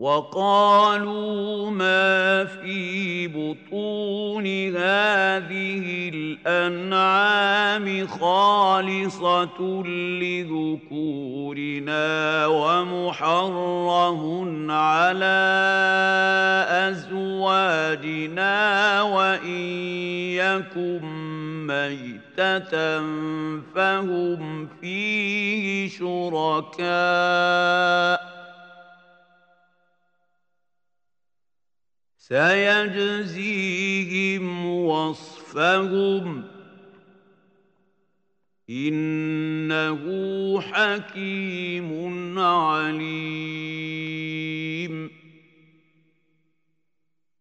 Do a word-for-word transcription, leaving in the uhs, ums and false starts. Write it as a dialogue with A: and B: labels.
A: وقالوا ما في بطون هذه الأنعام خالصة لذكورنا ومحرم على أزواجنا وإن يكن ميتة فهم فيه شركاء سيجزيهم وصفهم إنه حكيم عليم